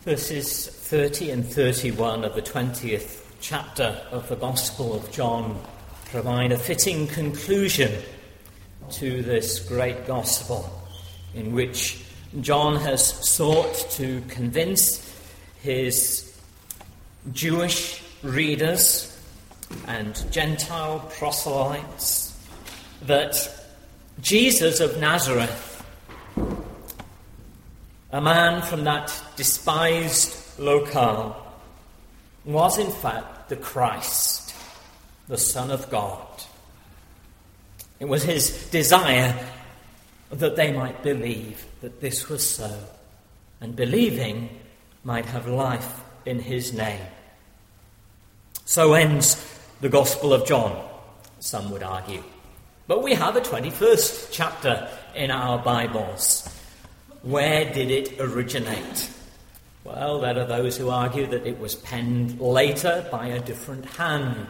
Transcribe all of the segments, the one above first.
Verses 30 and 31 of the 20th chapter of the Gospel of John provide a fitting conclusion to this great Gospel, in which John has sought to convince his Jewish readers and Gentile proselytes that Jesus of Nazareth, a man from that despised locale, was in fact the Christ, the Son of God. It was his desire that they might believe that this was so, and believing might have life in his name. So ends the Gospel of John, some would argue. But we have a 21st chapter in our Bibles. Where did it originate? Well, there are those who argue that it was penned later by a different hand.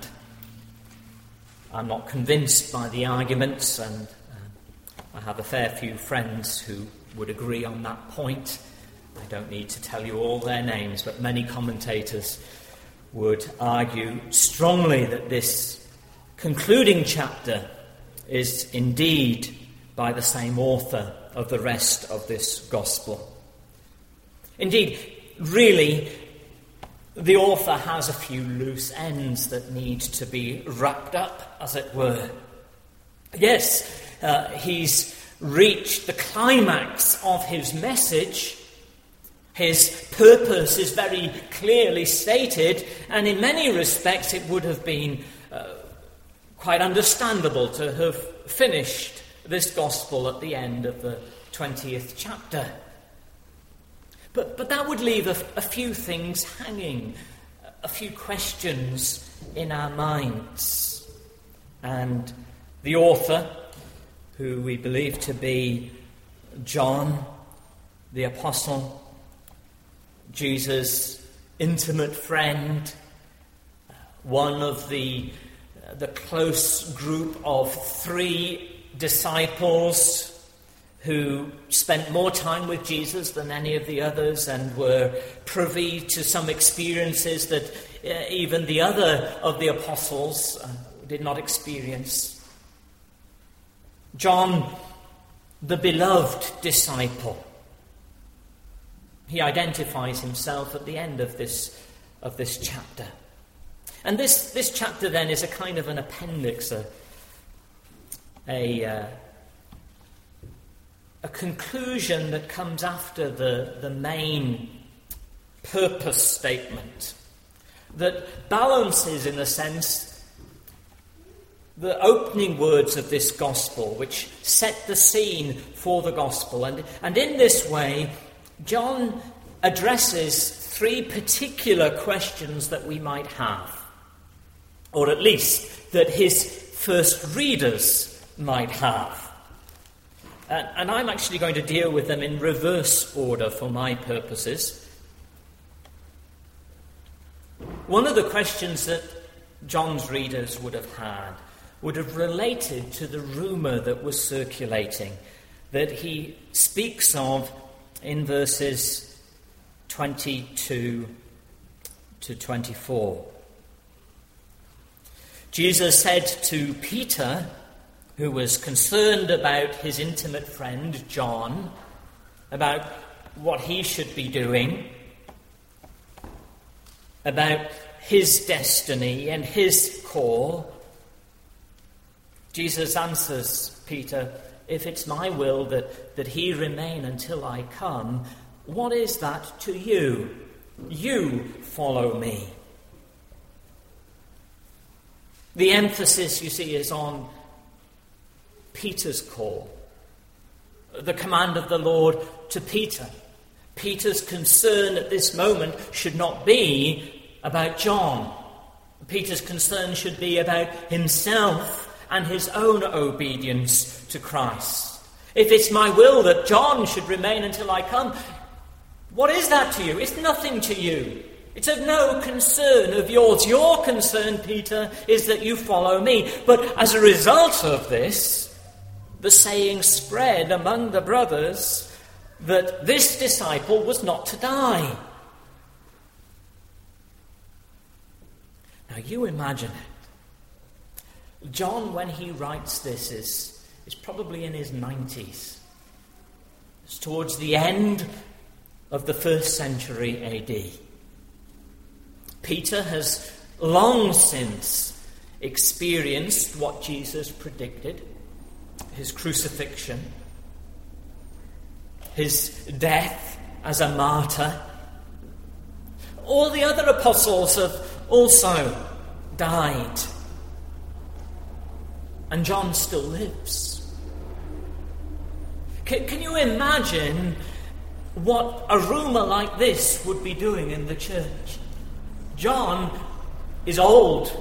I'm not convinced by the arguments, and I have a fair few friends who would agree on that point. I don't need to tell you all their names, but many commentators would argue strongly that this concluding chapter is indeed by the same author of the rest of this gospel. Indeed, really, the author has a few loose ends that need to be wrapped up, as it were. Yes, he's reached the climax of his message. His purpose is very clearly stated, and in many respects it would have been quite understandable to have finished this gospel at the end of the 20th chapter. But that would leave a few things hanging, a few questions in our minds. And the author, who we believe to be John, the apostle, Jesus' intimate friend, one of the close group of 3 disciples who spent more time with Jesus than any of the others and were privy to some experiences that even the other of the apostles did not experience. John, the beloved disciple. He identifies himself at the end of this chapter. And this chapter then is a kind of an appendix, a conclusion that comes after the main purpose statement, that balances, in a sense, the opening words of this gospel, which set the scene for the gospel. And in this way, John addresses 3 particular questions that we might have, or at least that his first readers might have. And I'm actually going to deal with them in reverse order for my purposes. One of the questions that John's readers would have related to the rumour that was circulating, that he speaks of in verses 22 to 24. Jesus said to Peter, who was concerned about his intimate friend John, about what he should be doing, about his destiny and his call, Jesus answers Peter, "If it's my will that he remain until I come, what is that to you? You follow me." The emphasis, you see, is on Peter's call, the command of the Lord to Peter. Peter's concern at this moment should not be about John. Peter's concern should be about himself and his own obedience to Christ. If it's my will that John should remain until I come, what is that to you? It's nothing to you. It's of no concern of yours. Your concern, Peter, is that you follow me. But as a result of this, the saying spread among the brothers that this disciple was not to die, Now you imagine it. John, when he writes this, is probably in his 90s. It's towards the end of the 1st century AD. Peter has long since experienced what Jesus predicted, his crucifixion, his death as a martyr. All the other apostles have also died. And John still lives. Can you imagine what a rumour like this would be doing in the church? John is old.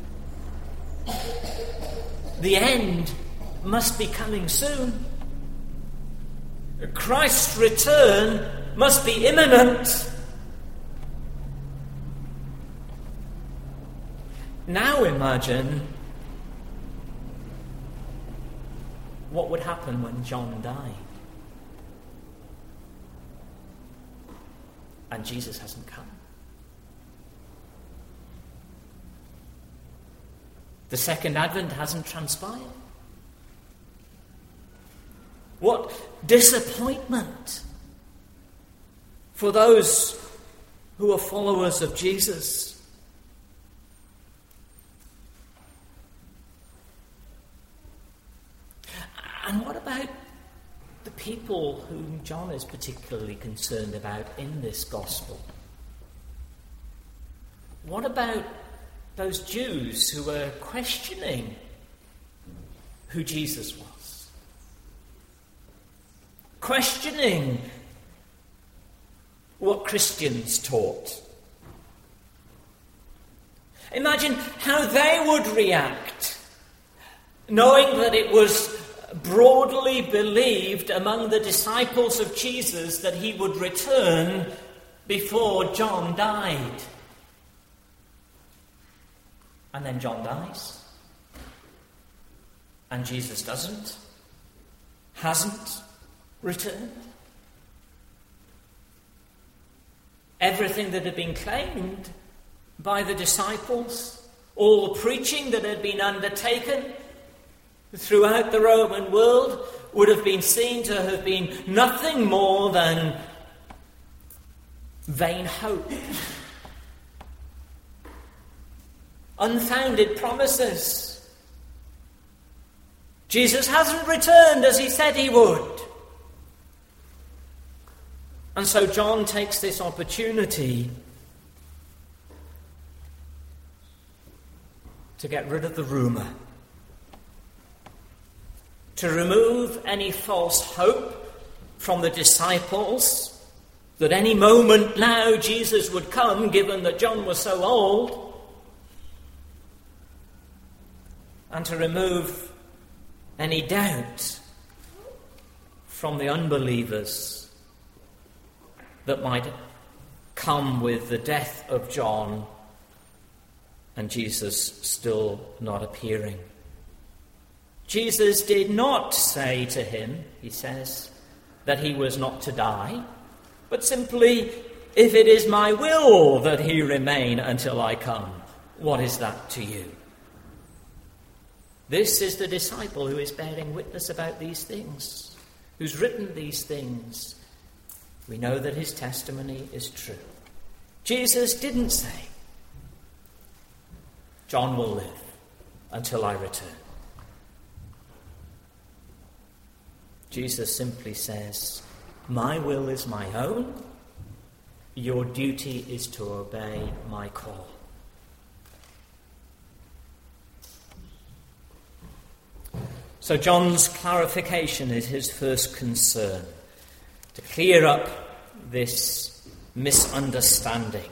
The end must be coming soon. Christ's return must be imminent. Now imagine what would happen when John died. And Jesus hasn't come. The second advent hasn't transpired. What disappointment for those who are followers of Jesus. And what about the people whom John is particularly concerned about in this gospel? What about those Jews who were questioning who Jesus was? Questioning what Christians taught? Imagine how they would react, knowing that it was broadly believed among the disciples of Jesus that he would return before John died. And then John dies. And Jesus hasn't returned. Everything that had been claimed by the disciples, all the preaching that had been undertaken throughout the Roman world, would have been seen to have been nothing more than vain hope. Unfounded promises. Jesus hasn't returned as he said he would. And so John takes this opportunity to get rid of the rumour, to remove any false hope from the disciples that any moment now Jesus would come, given that John was so old, and to remove any doubt from the unbelievers that might come with the death of John and Jesus still not appearing. Jesus did not say to him, he says, that he was not to die, but simply, if it is my will that he remain until I come, what is that to you? This is the disciple who is bearing witness about these things, who's written these things. We know that his testimony is true. Jesus didn't say, John will live until I return. Jesus simply says, my will is my own, your duty is to obey my call. So John's clarification is his first concern, to clear up this misunderstanding.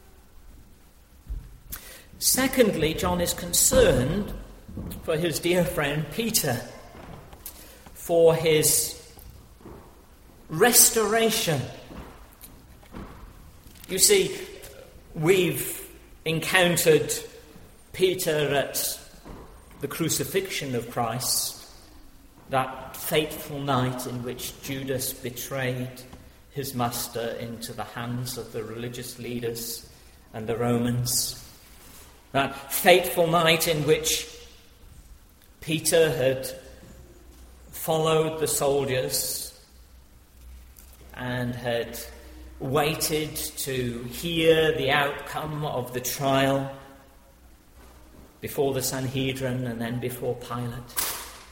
Secondly, John is concerned for his dear friend Peter, for his restoration. You see, we've encountered Peter at the crucifixion of Christ, that fateful night in which Judas betrayed his master into the hands of the religious leaders and the Romans. That fateful night in which Peter had followed the soldiers and had waited to hear the outcome of the trial before the Sanhedrin and then before Pilate.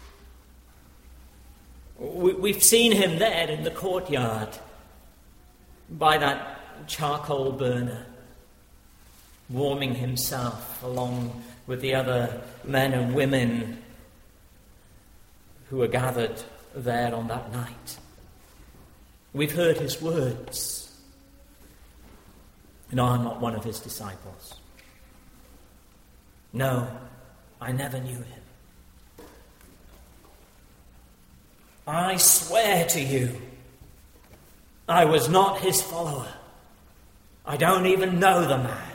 We've seen him there in the courtyard by that charcoal burner, warming himself along with the other men and women who were gathered there on that night. We've heard his words. No, I'm not one of his disciples. No, I never knew him. I swear to you, I was not his follower. I don't even know the man.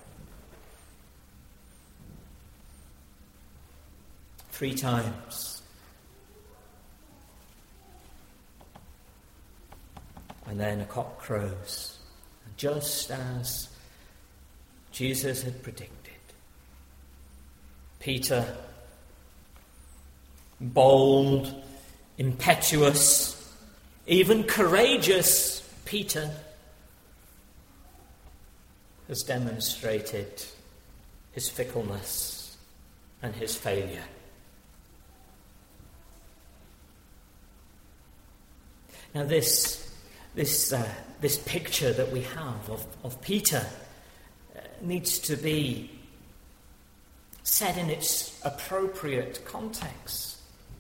3 times. And then a cock crows, just as Jesus had predicted. Peter, bold, impetuous, even courageous Peter, has demonstrated his fickleness and his failure. Now this picture that we have of Peter needs to be set in its appropriate context.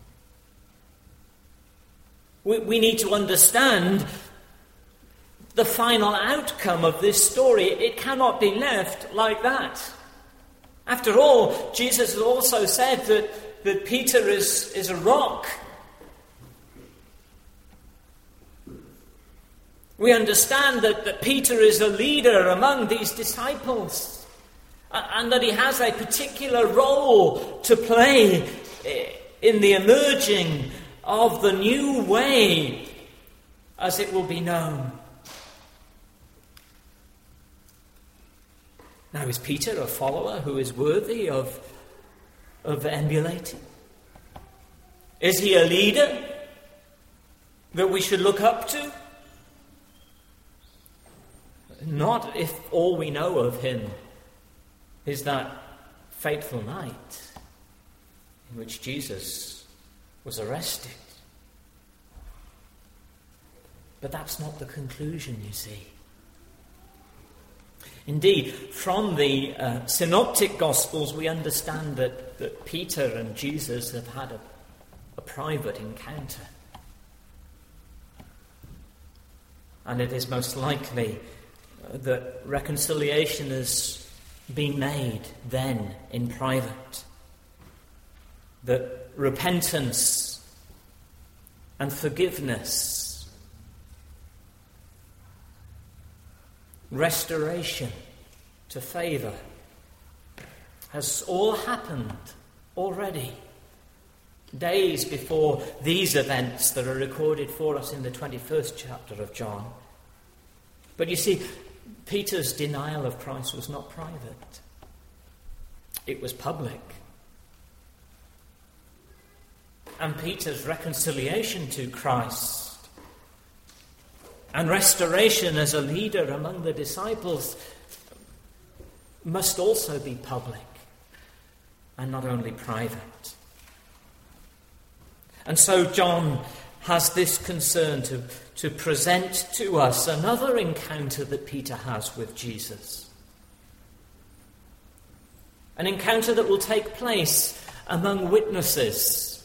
We need to understand the final outcome of this story. It cannot be left like that. After all, Jesus has also said that Peter is a rock. We understand that Peter is a leader among these disciples, and that he has a particular role to play in the emerging of the new way as it will be known. Now, is Peter a follower who is worthy of emulating? Is he a leader that we should look up to? Not if all we know of him is that fateful night in which Jesus was arrested. But that's not the conclusion, you see. Indeed, from the synoptic Gospels, we understand that Peter and Jesus have had a private encounter. And it is most likely that reconciliation has been made then in private. That repentance and forgiveness, restoration to favour, has all happened already, days before these events that are recorded for us in the 21st chapter of John. But you see, Peter's denial of Christ was not private. It was public. And Peter's reconciliation to Christ and restoration as a leader among the disciples must also be public and not only private. And so John has this concern to present to us another encounter that Peter has with Jesus. An encounter that will take place among witnesses.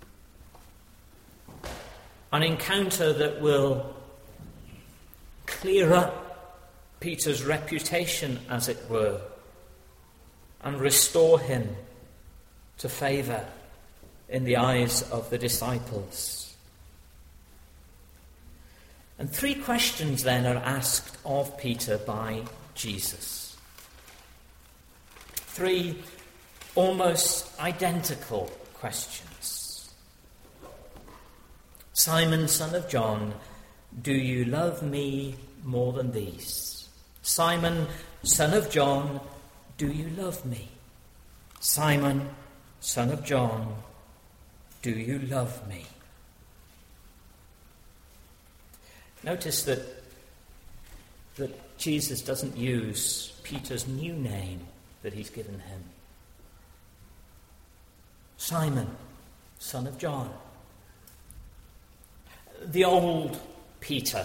An encounter that will clear up Peter's reputation, as it were, and restore him to favour in the eyes of the disciples. And 3 questions then are asked of Peter by Jesus. 3 almost identical questions. Simon, son of John, do you love me more than these? Simon, son of John, do you love me? Simon, son of John, do you love me? Notice that Jesus doesn't use Peter's new name that he's given him. Simon, son of John. The old Peter.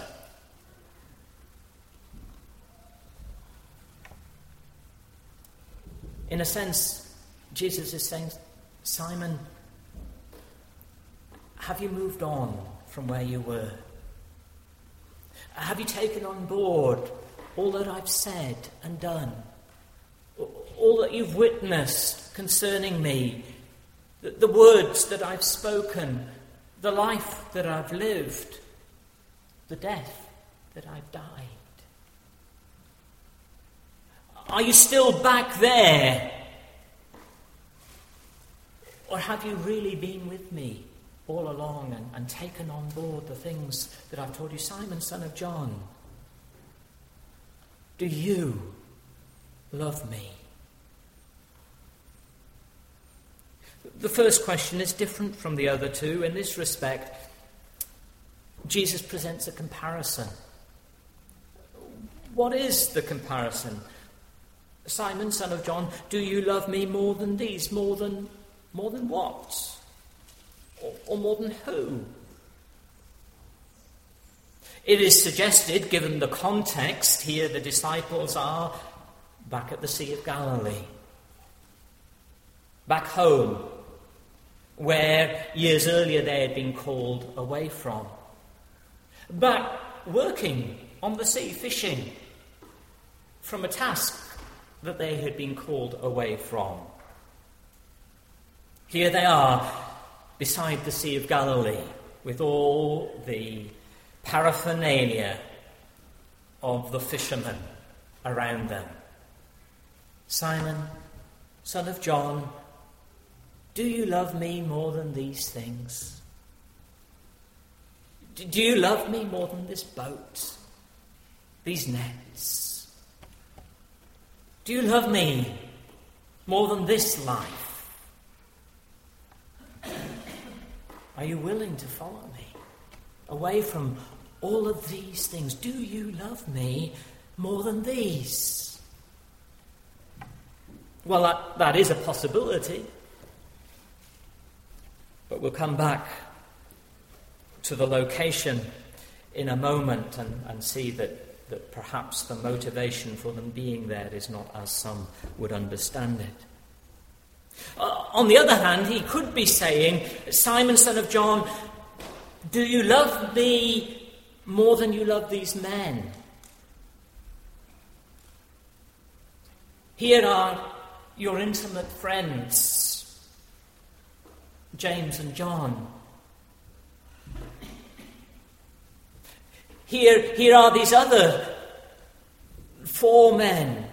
In a sense, Jesus is saying, Simon, have you moved on from where you were? Have you taken on board all that I've said and done? All that you've witnessed concerning me? The words that I've spoken? The life that I've lived? The death that I've died? Are you still back there? Or have you really been with me all along and taken on board the things that I've told you? Simon, son of John, do you love me? The first question is different from the other two. In this respect, Jesus presents a comparison. What is the comparison? Simon, son of John, do you love me more than these? More than what? Or more than who? It is suggested, given the context here, the disciples are back at the Sea of Galilee. Back home, where years earlier they had been called away from. Back working on the sea, fishing, from a task that they had been called away from. Here they are, beside the Sea of Galilee, with all the paraphernalia of the fishermen around them. Simon, son of John, do you love me more than these things? Do you love me more than this boat, these nets? Do you love me more than this life? Are you willing to follow me away from all of these things? Do you love me more than these? Well, that is a possibility. But we'll come back to the location in a moment and see that perhaps the motivation for them being there is not as some would understand it. On the other hand, he could be saying, Simon, son of John, do you love me more than you love these men? Here are your intimate friends, James and John. Here are these other 4 men.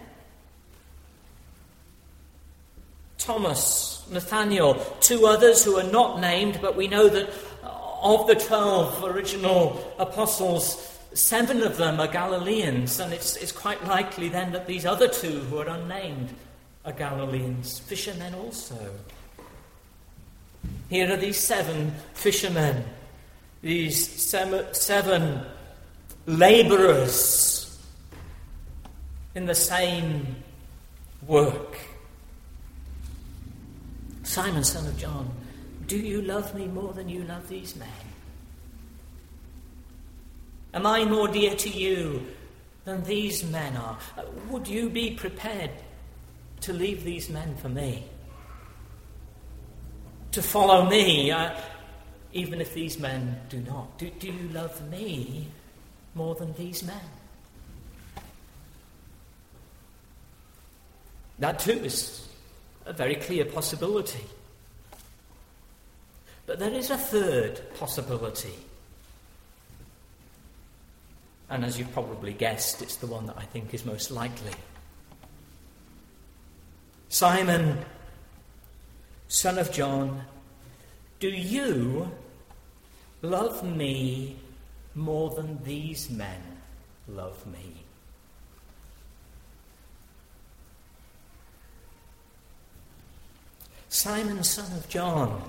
Thomas, Nathaniel, 2 others who are not named, but we know that of the 12 original apostles, 7 of them are Galileans, and it's quite likely then that these other 2 who are unnamed are Galileans, fishermen also. Here are these 7 fishermen, these 7 labourers in the same work. Simon, son of John, do you love me more than you love these men? Am I more dear to you than these men are? Would you be prepared to leave these men for me? To follow me, even if these men do not? Do you love me more than these men? That too is a very clear possibility. But there is a third possibility. And as you've probably guessed, it's the one that I think is most likely. Simon, son of John, do you love me more than these men love me? Simon, son of John.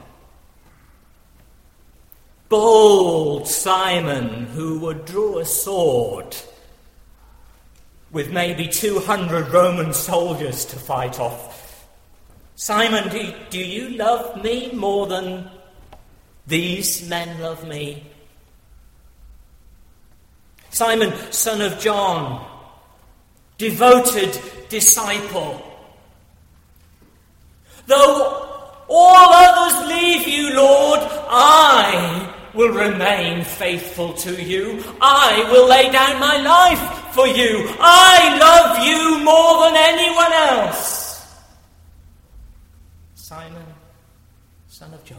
Bold Simon, who would draw a sword with maybe 200 Roman soldiers to fight off. Simon, do you love me more than these men love me? Simon, son of John, devoted disciple. Though all others leave you, Lord, I will remain faithful to you. I will lay down my life for you. I love you more than anyone else. Simon, son of John,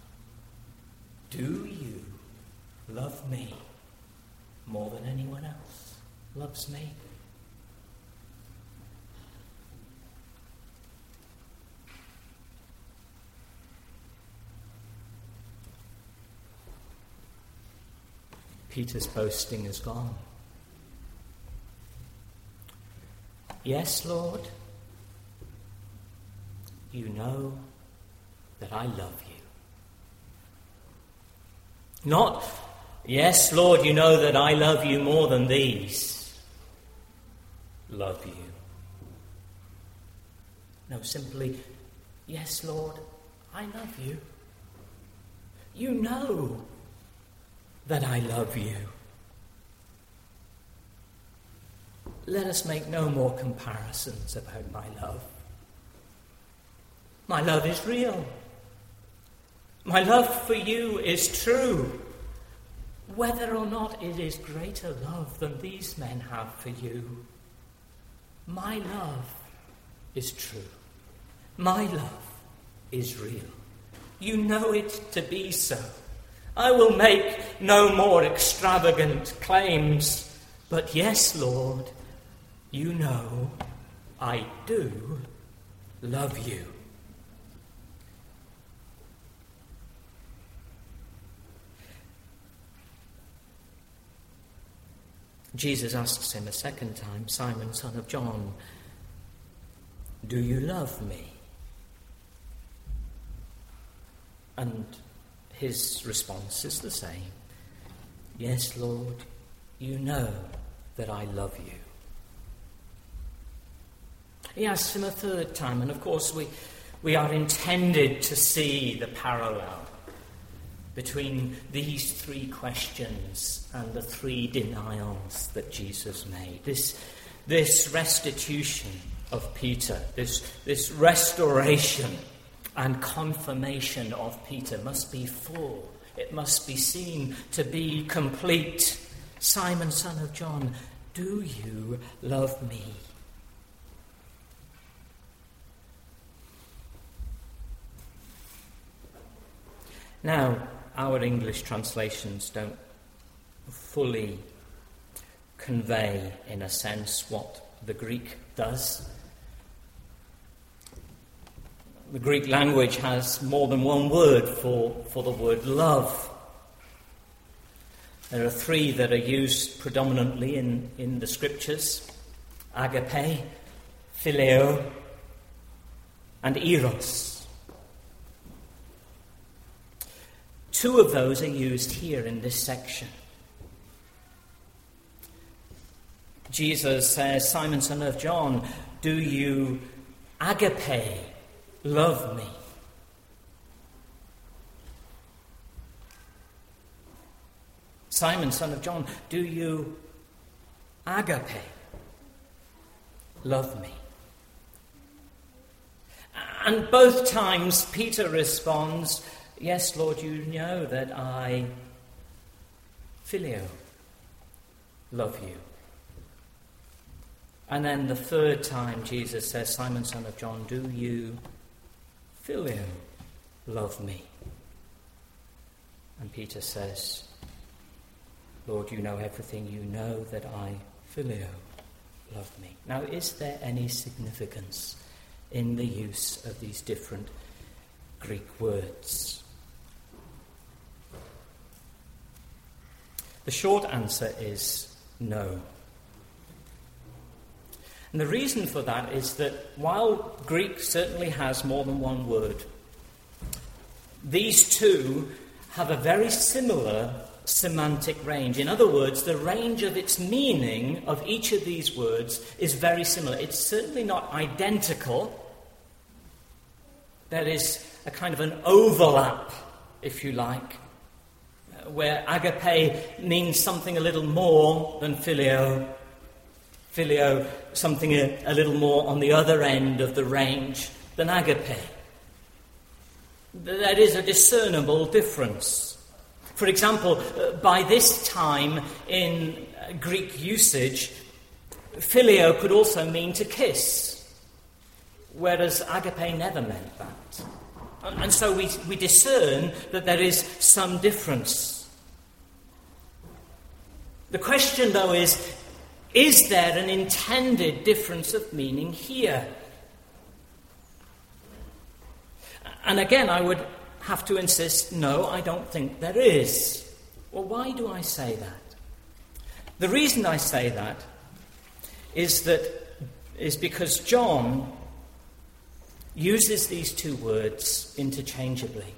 do you love me more than anyone else loves me? Peter's boasting is gone. Yes, Lord, you know that I love you. Not, yes, Lord, you know that I love you more than these love you. No, simply, yes, Lord, I love you. You know that I love you. Let us make no more comparisons about my love. My love is real. My love for you is true. Whether or not it is greater love than these men have for you, my love is true. My love is real. You know it to be so. I will make no more extravagant claims, but yes, Lord, you know I do love you. Jesus asks him a second time, Simon, son of John, do you love me? And his response is the same. Yes, Lord, you know that I love you. He asks him a third time, and of course we are intended to see the parallel between these three questions and the three denials that Jesus made. This restitution of Peter, this restoration and confirmation of Peter must be full. It must be seen to be complete. Simon, son of John, do you love me? Now, our English translations don't fully convey, in a sense, what the Greek does. The Greek language has more than one word for the word love. There are three that are used predominantly in the scriptures: agape, phileo, and eros. Two of those are used here in this section. Jesus says, Simon, son of John, do you agape love me? Simon, son of John, do you agape love me? And both times Peter responds, yes, Lord, you know that I phileo love you. And then the third time Jesus says, Simon, son of John, do you phileo love me? And Peter says, Lord, you know everything. You know that I phileo love me. Now, is there any significance in the use of these different Greek words? The short answer is no. And the reason for that is that while Greek certainly has more than one word, these two have a very similar semantic range. In other words, the range of its meaning of each of these words is very similar. It's certainly not identical. There is a kind of an overlap, if you like, where agape means something a little more than phileo. Phileo, something a little more on the other end of the range than agape. There is a discernible difference. For example, by this time in Greek usage, phileo could also mean to kiss, whereas agape never meant that. And so we discern that there is some difference. The question, though, is there an intended difference of meaning here? And again, I would have to insist, no, I don't think there is. Well, why do I say that? The reason I say that is because John uses these two words interchangeably.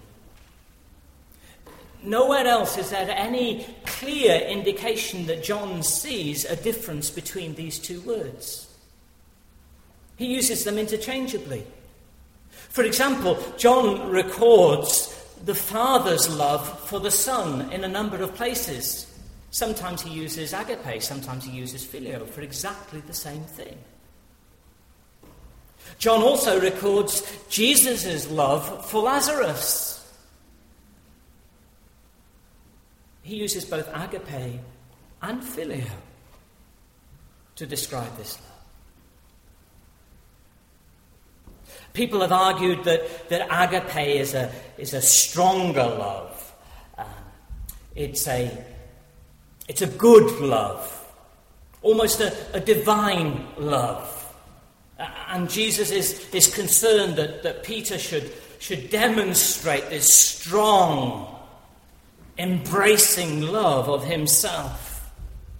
Nowhere else is there any clear indication that John sees a difference between these two words. He uses them interchangeably. For example, John records the Father's love for the Son in a number of places. Sometimes he uses agape, sometimes he uses phileo for exactly the same thing. John also records Jesus' love for Lazarus. He uses both agape and phileo to describe this love. People have argued that agape is a stronger love. It's a good love, almost a divine love. And Jesus is concerned that Peter should demonstrate this strong, embracing love of himself.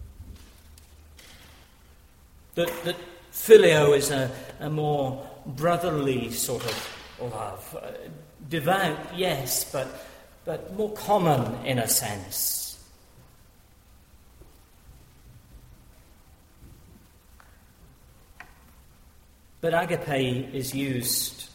That phileo is a more brotherly sort of love. Devout, yes, but more common in a sense. But agape is used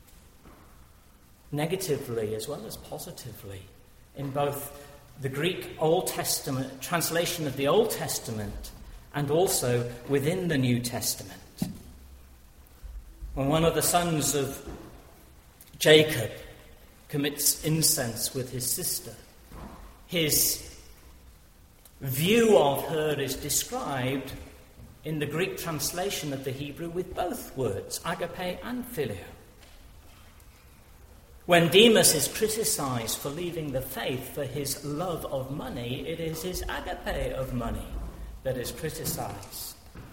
negatively as well as positively in both the Greek Old Testament translation of the Old Testament and also within the New Testament. When one of the sons of Jacob commits incense with his sister, his view of her is described in the Greek translation of the Hebrew with both words, agape and phileo. When Demas is criticized for leaving the faith for his love of money, it is his agape of money that is criticized.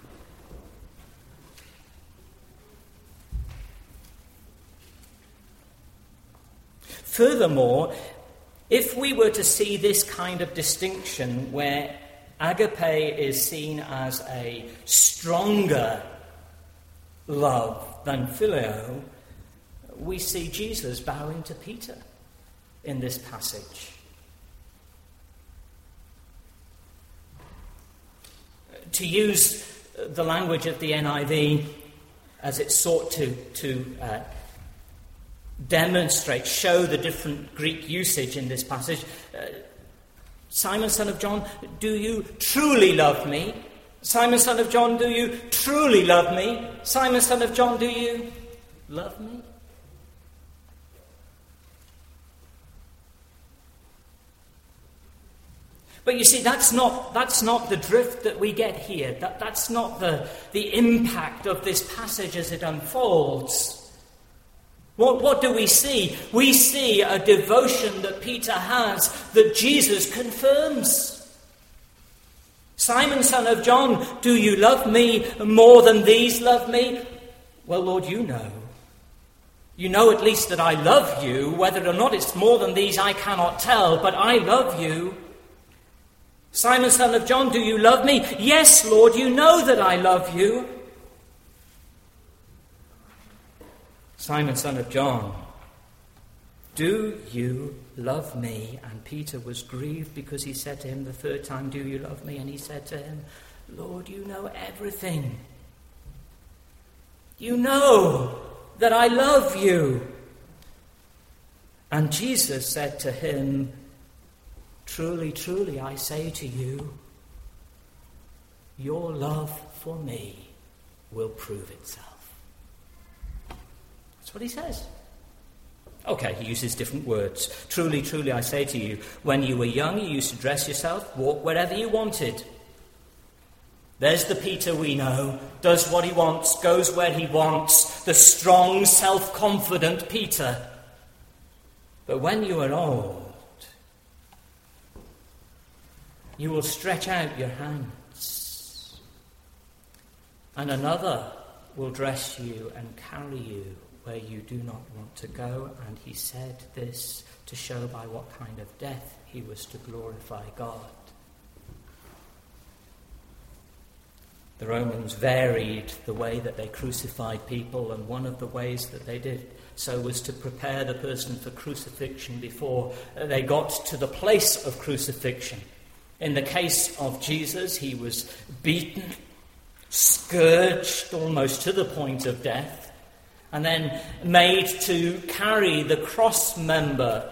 Furthermore, if we were to see this kind of distinction where agape is seen as a stronger love than phileo, we see Jesus bowing to Peter in this passage. To use the language of the NIV as it sought to demonstrate, show the different Greek usage in this passage. Simon, son of John, do you truly love me? Simon, son of John, do you truly love me? Simon, son of John, do you love me? But you see, that's not the drift that we get here. That's not the impact of this passage as it unfolds. What do we see? We see a devotion that Peter has that Jesus confirms. Simon, son of John, do you love me more than these love me? Well, Lord, you know. You know at least that I love you. Whether or not it's more than these, I cannot tell, but I love you. Simon, son of John, do you love me? Yes, Lord, you know that I love you. Simon, son of John, do you love me? And Peter was grieved because he said to him the third time, do you love me? And he said to him, Lord, you know everything. You know that I love you. And Jesus said to him, truly, truly, I say to you, your love for me will prove itself. That's what he says. Okay, he uses different words. Truly, truly, I say to you, when you were young, you used to dress yourself, walk wherever you wanted. There's the Peter we know, does what he wants, goes where he wants, the strong, self-confident Peter. But when you are old, you will stretch out your hands, and another will dress you and carry you where you do not want to go. And he said this to show by what kind of death he was to glorify God. The Romans varied the way that they crucified people, and one of the ways that they did so was to prepare the person for crucifixion before they got to the place of crucifixion. In the case of Jesus, he was beaten, scourged almost to the point of death, and then made to carry the cross member,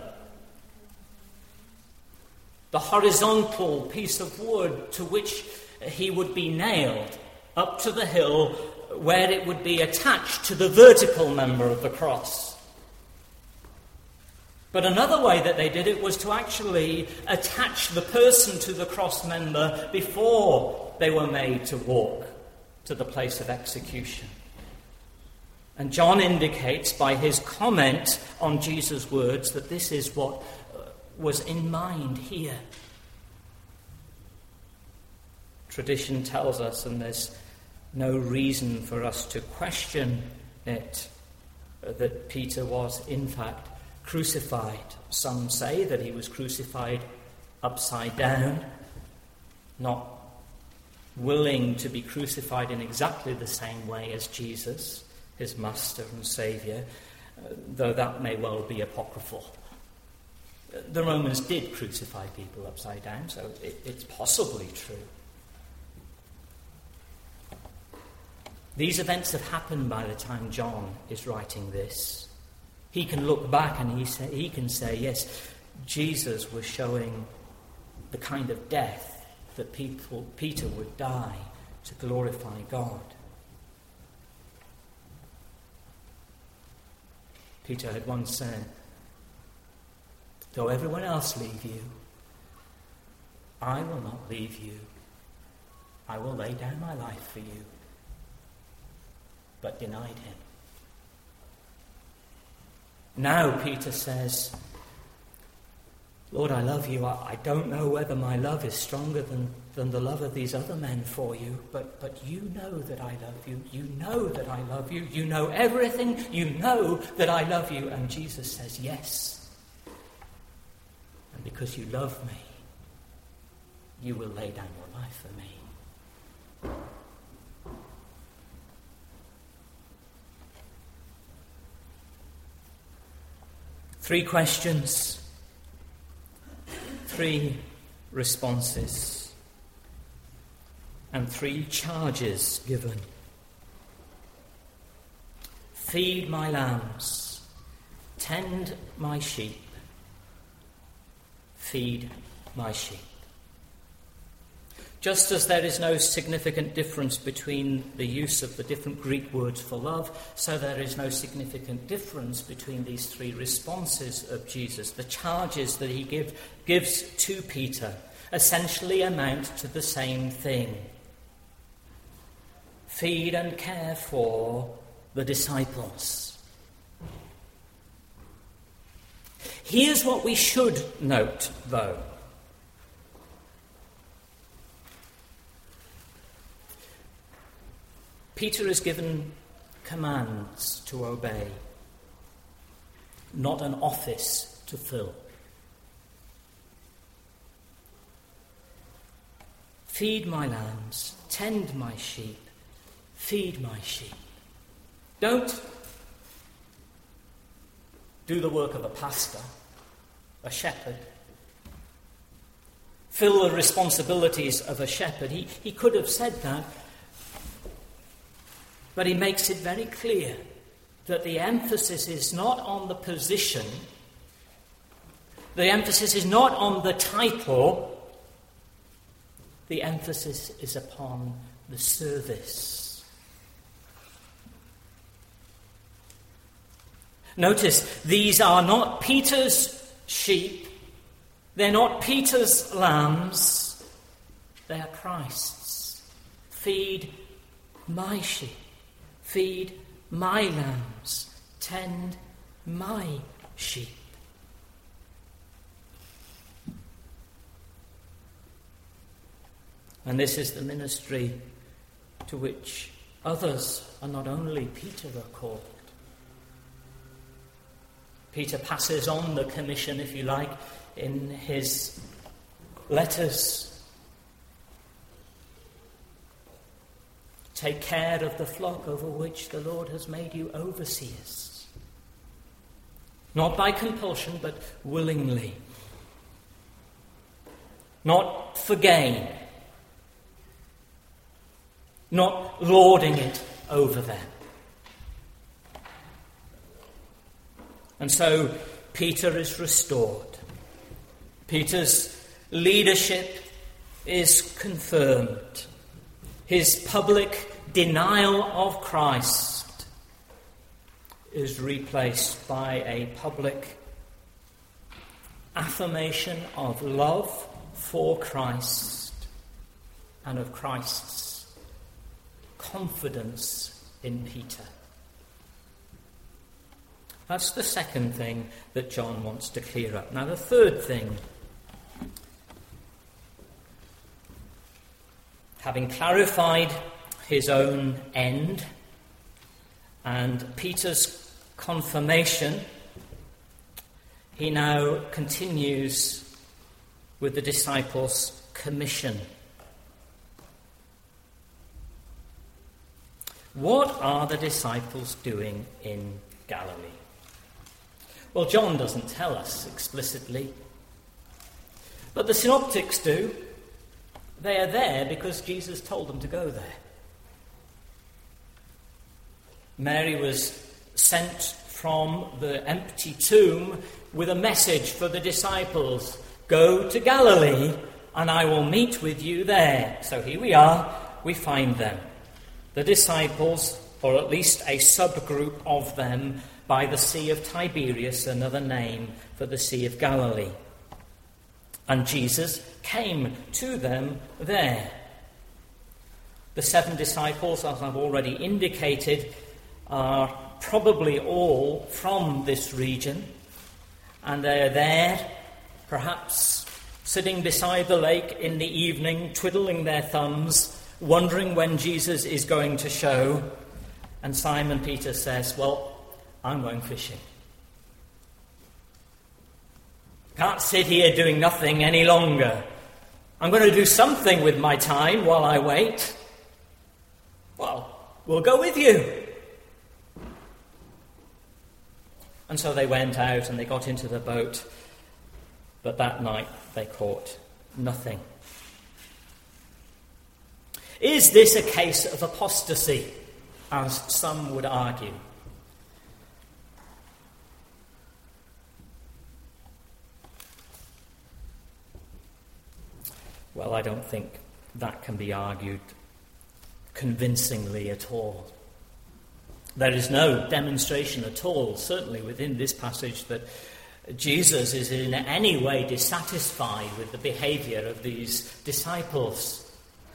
the horizontal piece of wood to which he would be nailed up to the hill where it would be attached to the vertical member of the cross. But another way that they did it was to actually attach the person to the cross member before they were made to walk to the place of execution. And John indicates by his comment on Jesus' words that this is what was in mind here. Tradition tells us, and there's no reason for us to question it, that Peter was in fact crucified. Some say that he was crucified upside down, not willing to be crucified in exactly the same way as Jesus, his master and saviour, though that may well be apocryphal. The Romans did crucify people upside down, so it's possibly true. These events have happened by the time John is writing this. He can look back and he can say, yes, Jesus was showing the kind of death that Peter would die to glorify God. Peter had once said, though everyone else leave you, I will not leave you. I will lay down my life for you. But denied him. Now Peter says, Lord, I love you. I don't know whether my love is stronger than the love of these other men for you, but you know that I love you. You know that I love you. You know everything. You know that I love you. And Jesus says, yes. And because you love me, you will lay down your life for me. Three questions, three responses, and three charges given. Feed my lambs, tend my sheep, feed my sheep. Just as there is no significant difference between the use of the different Greek words for love, so there is no significant difference between these three responses of Jesus. The charges that he gives to Peter essentially amount to the same thing. Feed and care for the disciples. Here's what we should note, though. Peter is given commands to obey, not an office to fill. Feed my lambs, tend my sheep, feed my sheep. Don't do the work of a pastor, a shepherd, fill the responsibilities of a shepherd. He could have said that, but he makes it very clear that the emphasis is not on the position, the emphasis is not on the title, the emphasis is upon the service. Notice, these are not Peter's sheep, they're not Peter's lambs, they are Christ's. Feed my sheep, feed my lambs, tend my sheep. And this is the ministry to which others, and not only Peter, are called. Peter passes on the commission, if you like, in his letters. Take care of the flock over which the Lord has made you overseers. Not by compulsion, but willingly. Not for gain. Not lording it over them. And so Peter is restored. Peter's leadership is confirmed. His public denial of Christ is replaced by a public affirmation of love for Christ and of Christ's confidence in Peter. That's the second thing that John wants to clear up. Now, the third thing, having clarified his own end and Peter's confirmation, he now continues with the disciples' commission. What are the disciples doing in Galilee? Well, John doesn't tell us explicitly, but the synoptics do. They are there because Jesus told them to go there. Mary was sent from the empty tomb with a message for the disciples. Go to Galilee and I will meet with you there. So here we are, we find them. The disciples, or at least a subgroup of them, by the Sea of Tiberias, another name for the Sea of Galilee. And Jesus came to them there. The 7 disciples, as I've already indicated, are probably all from this region, and they're there, perhaps sitting beside the lake in the evening, twiddling their thumbs, wondering when Jesus is going to show. And Simon Peter says, well, I'm going fishing. Can't sit here doing nothing any longer. I'm going to do something with my time while I wait. Well, we'll go with you. And so they went out and they got into the boat. But that night they caught nothing. Is this a case of apostasy, as some would argue? Well, I don't think that can be argued convincingly at all. There is no demonstration at all, certainly within this passage, that Jesus is in any way dissatisfied with the behaviour of these disciples.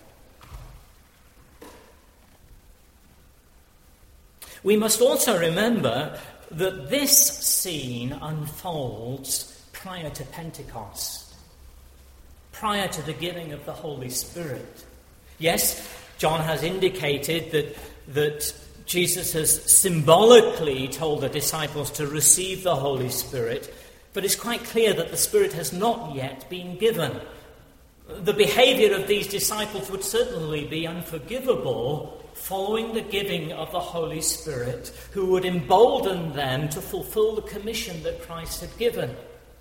We must also remember that this scene unfolds prior to Pentecost, prior to the giving of the Holy Spirit. Yes, John has indicated that Jesus has symbolically told the disciples to receive the Holy Spirit, but it's quite clear that the Spirit has not yet been given. The behaviour of these disciples would certainly be unforgivable following the giving of the Holy Spirit, who would embolden them to fulfill the commission that Christ had given.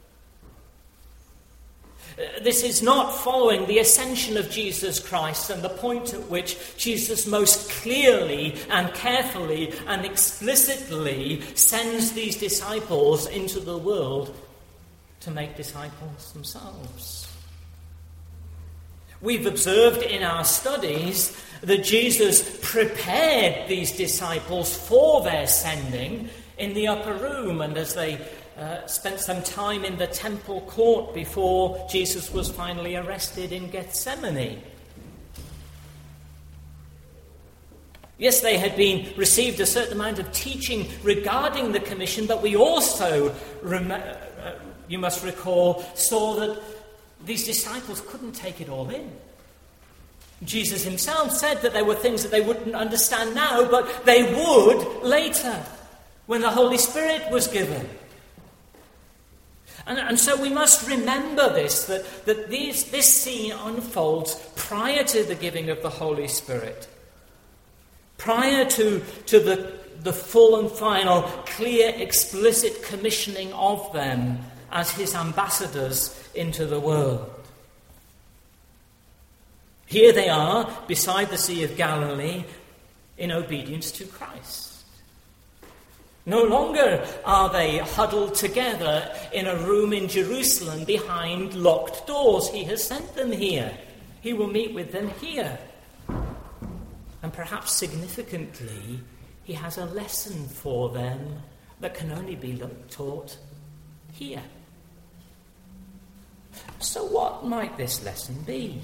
This is not following the ascension of Jesus Christ and the point at which Jesus most clearly and carefully and explicitly sends these disciples into the world to make disciples themselves. We've observed in our studies that Jesus prepared these disciples for their sending in the upper room, and as they spent some time in the temple court before Jesus was finally arrested in Gethsemane. Yes, they had received a certain amount of teaching regarding the commission, but we also, you must recall, saw that these disciples couldn't take it all in. Jesus himself said that there were things that they wouldn't understand now, but they would later, when the Holy Spirit was given. And so we must remember this, that this scene unfolds prior to the giving of the Holy Spirit, prior to the full and final, clear, explicit commissioning of them as his ambassadors into the world. Here they are, beside the Sea of Galilee, in obedience to Christ. No longer are they huddled together in a room in Jerusalem behind locked doors. He has sent them here. He will meet with them here. And perhaps significantly, he has a lesson for them that can only be taught here. So what might this lesson be?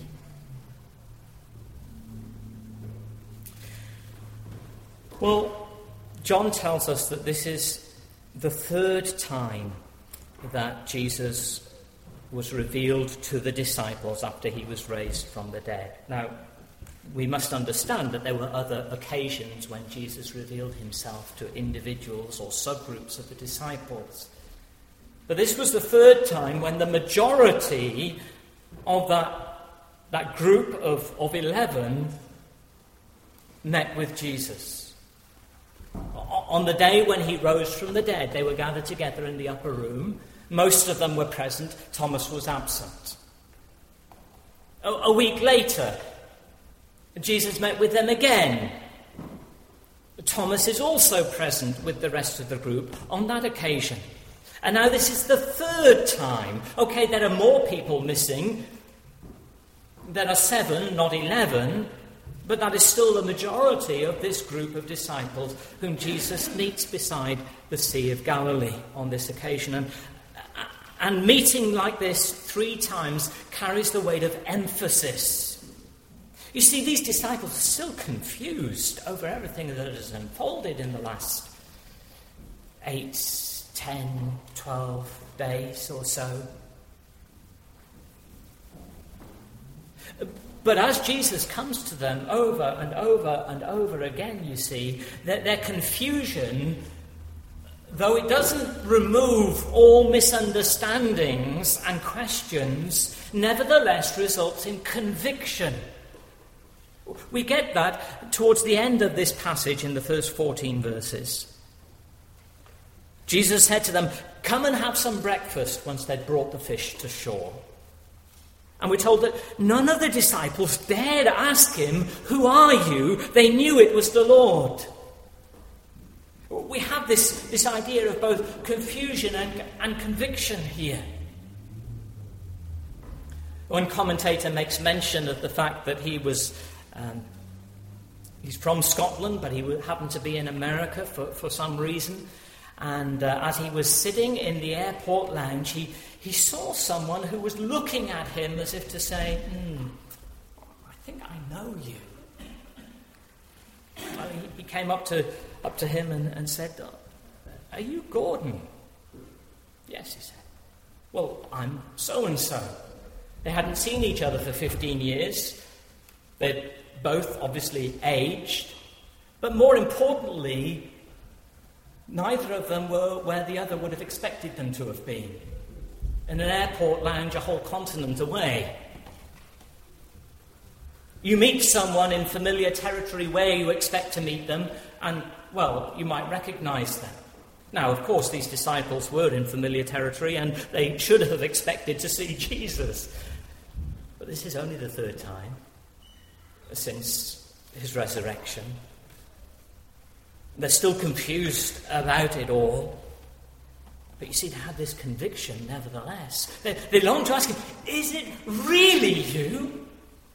Well, John tells us that this is the third time that Jesus was revealed to the disciples after he was raised from the dead. Now, we must understand that there were other occasions when Jesus revealed himself to individuals or subgroups of the disciples. But this was the third time when the majority of that group of 11 met with Jesus. On the day when he rose from the dead, they were gathered together in the upper room. Most of them were present. Thomas was absent. A week later, Jesus met with them again. Thomas is also present with the rest of the group on that occasion. And now this is the third time. Okay, there are more people missing. There are 7, not 11. But that is still the majority of this group of disciples whom Jesus meets beside the Sea of Galilee on this occasion. And meeting like this 3 times carries the weight of emphasis. You see, these disciples are still confused over everything that has unfolded in the last 8, 10, 12 days or so. But as Jesus comes to them over and over and over again, you see, that their confusion, though it doesn't remove all misunderstandings and questions, nevertheless results in conviction. We get that towards the end of this passage in the first 14 verses. Jesus said to them, "Come and have some breakfast," once they'd brought the fish to shore. And we're told that none of the disciples dared ask him, "Who are you?" They knew it was the Lord. We have this idea of both confusion and conviction here. One commentator makes mention of the fact that he's from Scotland, but he happened to be in America for some reason. And as he was sitting in the airport lounge, he saw someone who was looking at him as if to say, "I think I know you." Well, he came up to him and said, "Are you Gordon?" "Yes," he said. "Well, I'm so-and-so." They hadn't seen each other for 15 years. They'd both obviously aged. But more importantly, neither of them were where the other would have expected them to have been. In an airport lounge a whole continent away. You meet someone in familiar territory where you expect to meet them, and, well, you might recognize them. Now, of course, these disciples were in familiar territory, and they should have expected to see Jesus. But this is only the third time since his resurrection. They're still confused about it all. But you see, they had this conviction nevertheless. They long to ask him, is it really you?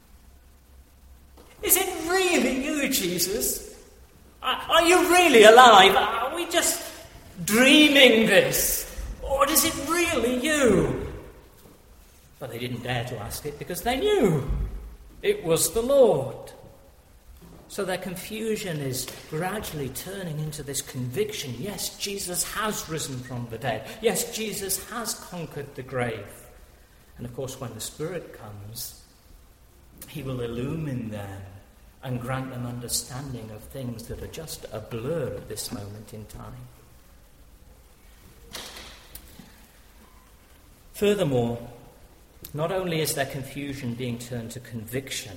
Is it really you, Jesus? Are you really alive? Are we just dreaming this? Or is it really you? But they didn't dare to ask it because they knew it was the Lord. So their confusion is gradually turning into this conviction. Yes, Jesus has risen from the dead. Yes, Jesus has conquered the grave. And of course, when the Spirit comes, he will illumine them and grant them understanding of things that are just a blur at this moment in time. Furthermore, not only is their confusion being turned to conviction,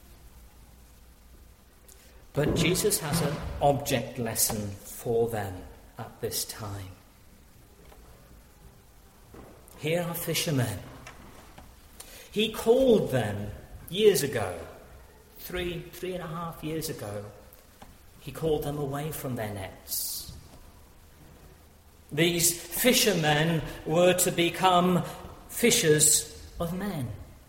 but Jesus has an object lesson for them at this time. Here are fishermen. He called them years ago, 3.5 years ago. He called them away from their nets. These fishermen were to become fishers of men.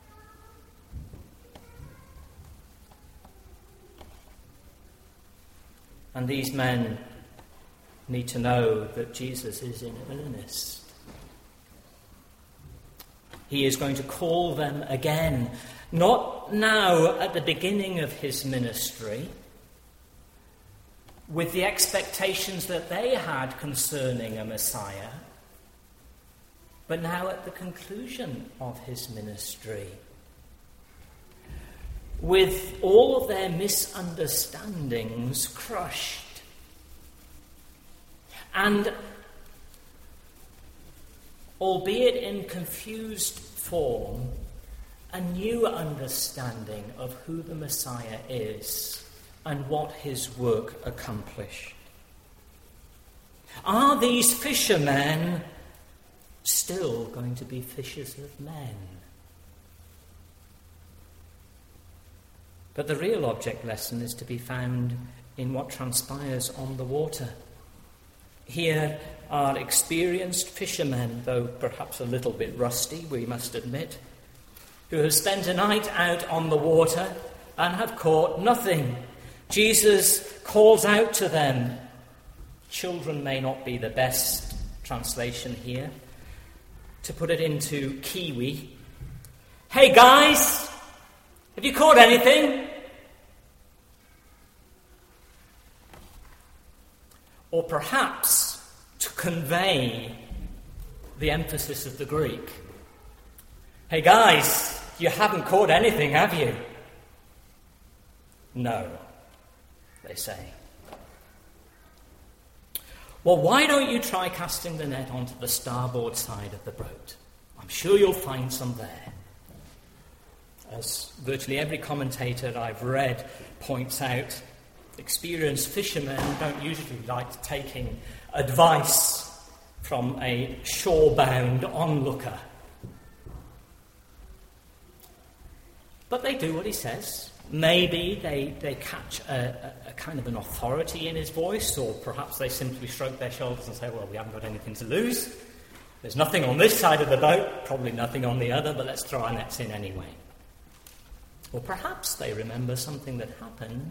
And these men need to know that Jesus is in earnest. He is going to call them again, not now at the beginning of his ministry, with the expectations that they had concerning a Messiah, but now at the conclusion of his ministry, with all of their misunderstandings crushed. And, albeit in confused form, a new understanding of who the Messiah is and what his work accomplished. Are these fishermen still going to be fishers of men? But the real object lesson is to be found in what transpires on the water. Here are experienced fishermen, though perhaps a little bit rusty, we must admit, who have spent a night out on the water and have caught nothing. Jesus calls out to them. Children may not be the best translation here. To put it into Kiwi, hey guys, have you caught anything? Or perhaps to convey the emphasis of the Greek. Hey guys, you haven't caught anything, have you? No, they say. Well, why don't you try casting the net onto the starboard side of the boat? I'm sure you'll find some there. As virtually every commentator I've read points out, experienced fishermen don't usually like taking advice from a shore-bound onlooker. But they do what he says. Maybe they catch a kind of an authority in his voice, or perhaps they simply shrug their shoulders and say, well, we haven't got anything to lose. There's nothing on this side of the boat, probably nothing on the other, but let's throw our nets in anyway. Or perhaps they remember something that happened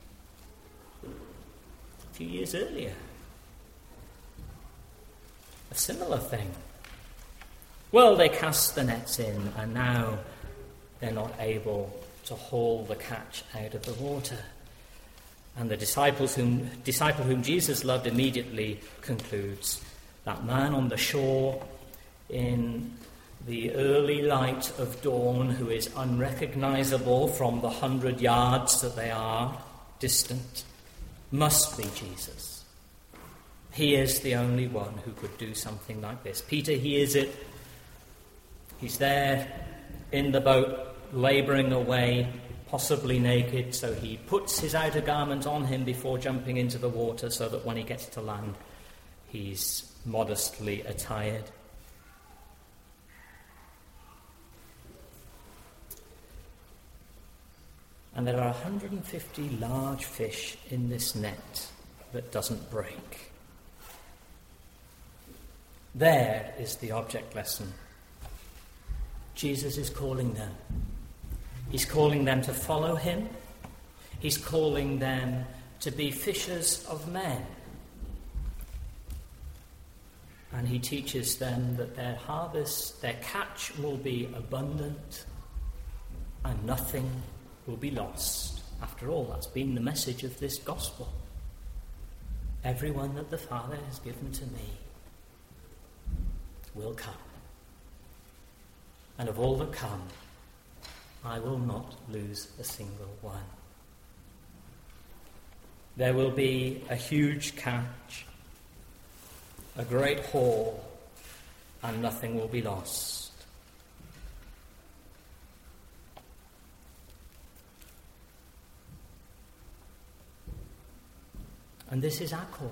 a few years earlier. A similar thing. Well, they cast the nets in, and now they're not able to haul the catch out of the water. And the disciple whom Jesus loved immediately concludes, that man on the shore in the early light of dawn, who is unrecognizable from the 100 yards that they are distant, must be Jesus. He is the only one who could do something like this. Peter hears it. He's there in the boat, labouring away, possibly naked, so he puts his outer garment on him before jumping into the water so that when he gets to land, he's modestly attired. And there are 150 large fish in this net that doesn't break. There is the object lesson. Jesus is calling them. He's calling them to follow him. He's calling them to be fishers of men. And he teaches them that their harvest, their catch will be abundant and nothing will be lost. After all, that's been the message of this gospel. Everyone that the Father has given to me will come. And of all that come, I will not lose a single one. There will be a huge catch, a great haul, and nothing will be lost. And this is our call.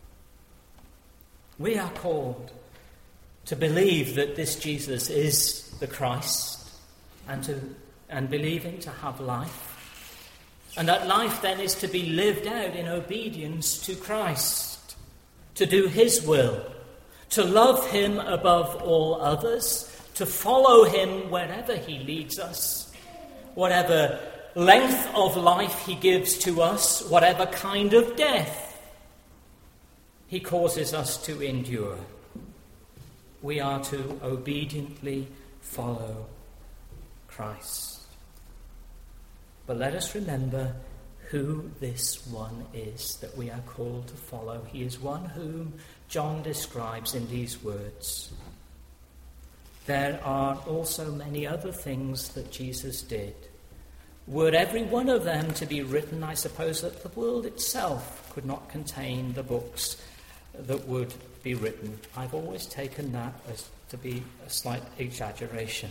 We are called to believe that this Jesus is the Christ and believing to have life. And that life then is to be lived out in obedience to Christ, to do his will, to love him above all others, to follow him wherever he leads us, whatever length of life he gives to us, whatever kind of death he causes us to endure. We are to obediently follow Christ. But let us remember who this one is that we are called to follow. He is one whom John describes in these words. There are also many other things that Jesus did. Were every one of them to be written, I suppose that the world itself could not contain the books that would be written. I've always taken that as to be a slight exaggeration.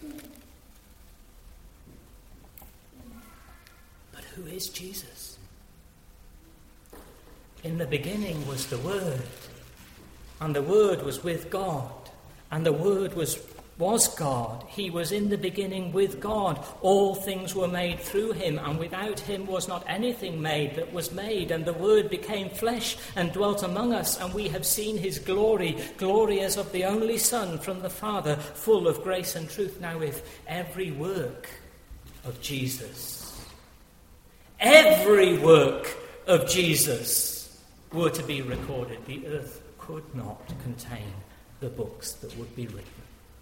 But who is Jesus? In the beginning was the Word, and the Word was with God, and the Word was God. He was in the beginning with God. All things were made through him, and without him was not anything made that was made. And the Word became flesh and dwelt among us, and we have seen his glory, glory as of the only Son from the Father, full of grace and truth. Now if every work of Jesus, every work of Jesus were to be recorded, the earth could not contain the books that would be written.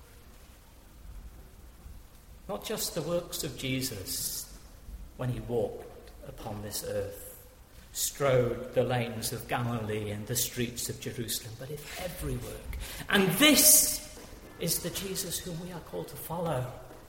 Not just the works of Jesus when he walked upon this earth, strode the lanes of Galilee and the streets of Jerusalem, but if every work. And this is the Jesus whom we are called to follow.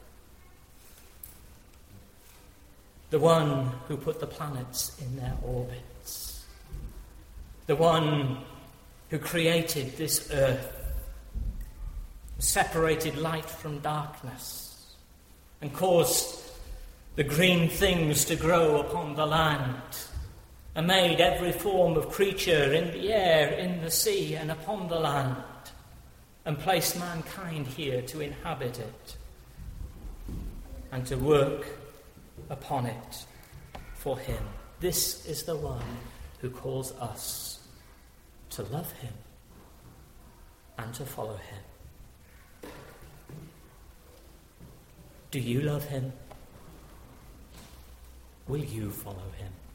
The one who put the planets in their orbits. The one who created this earth, separated light from darkness, and caused the green things to grow upon the land, and made every form of creature in the air, in the sea, and upon the land, and placed mankind here to inhabit it, and to work upon it for him. This is the one who calls us to love him and to follow him. Do you love him? Will you follow him?